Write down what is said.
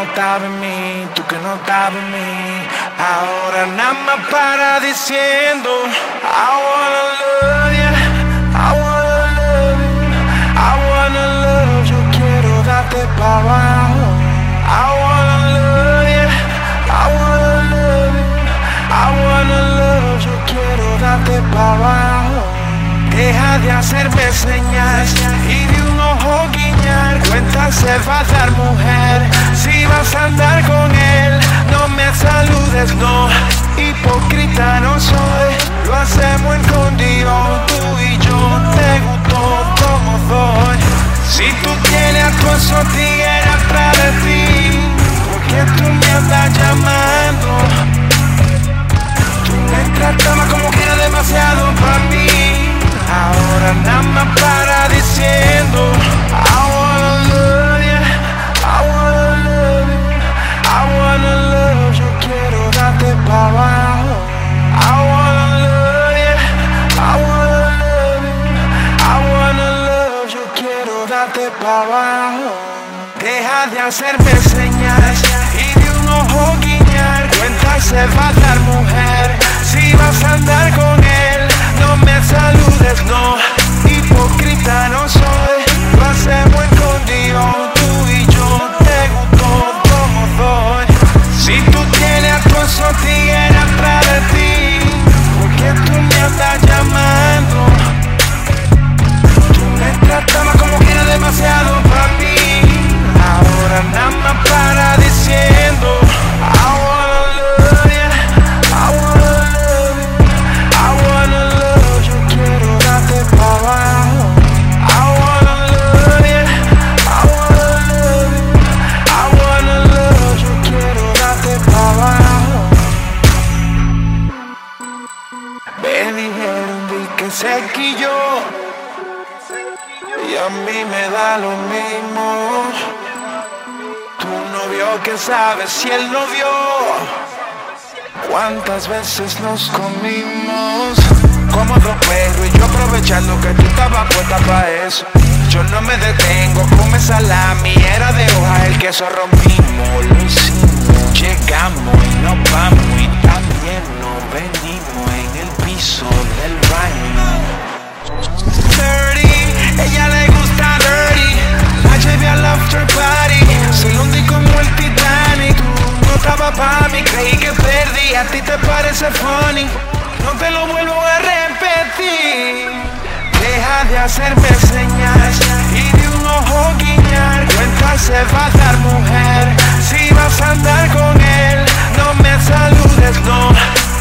estabas en mí, tú que no estabas en mí. Ahora nada más para diciendo I wanna love you, I wanna love you, I wanna love you. Quiero darte pa' abajo. I wanna love you, I wanna love you, I wanna love you. Quiero darte pa' abajo. Deja de hacerme señas y de un ojo guiñar. Cuenta se va a dar, mujer. Si vas a andar con él, no me saludes, no. Hipócrita no soy, lo hacemos escondido. Tú y yo, te gustó como doy. Si tú tienes a tu esos tigres atrás de ti, ¿por qué tú me andas llamando? Tú me tratabas como que era demasiado para mí. Ahora nada más para diciendo I wanna love you, I wanna love you, I wanna love you. Quiero darte pa' abajo. I wanna love you, I wanna love you, I wanna love you. Quiero darte pa' abajo. Deja de hacerme señas y de un ojo guiñar. Cuenta se va a dar, mujer. Si vas a andar con él, no me saludes, no. Hipócrita no soy, lo hacemos escondido. Tú y yo, te gustó como doy. Si tú tienes a tu esos tigres atrás de ti, ¿por qué tú me andas llamando? Tú me tratabas como que era demasiado para mí. Ahora nada más para diciendo I wanna love you, I wanna love you, I wanna love you. Quiero darte pa' abajo. I wanna love you, I wanna love you, I wanna love you. Quiero darte pa' abajo. Me dijeron di que se quilló y a mí me da lo mismo. Tu novio que sabe si él no vio cuántas veces nos comimos como dos perros y yo aprovechando que tú estabas puesta pa' eso. Yo no me detengo, come salami, era de hoja, el queso rompimos, lo hicimos, llegamos y nos vamos y también nos venimos en el piso del baño. Dirty, ella le gusta dirty, la llevé al after party, se lo hundí como el Titanic. Tú no estabas pa' mí, creí que perdí, a ti te parece funny, no te lo vuelvo a repetir. Deja de hacerme señas y de un ojo guiñar. Cuenta se va a dar, mujer. Si vas a andar con él, no me saludes, no.